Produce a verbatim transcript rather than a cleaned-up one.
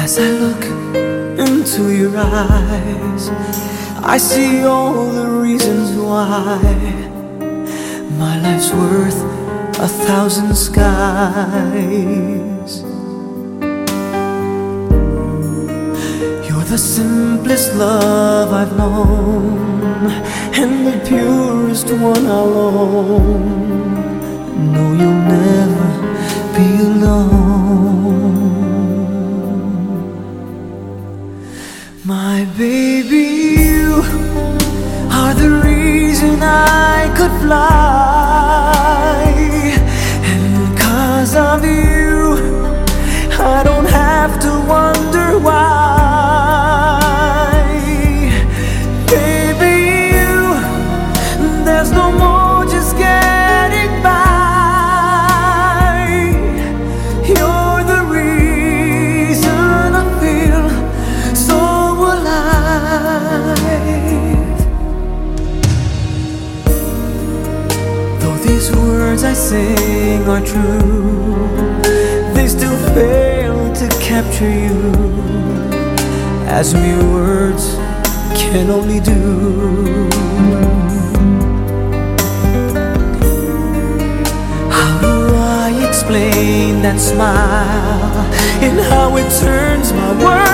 As I look into your eyes, I see all the reasons why my life's worth a thousand skies. You're the simplest love I've known, and the purest one I'll own. No, you'll never be alone. My baby, you are the reason I could fly, and 'cause of you I don't have to wonder why. Baby, you, there's no more just getting by. You're the reason I feel so alive. Though these words I sing are true, they still fail to capture you, as mere words can only do. How do I explain that smile and how it turns my world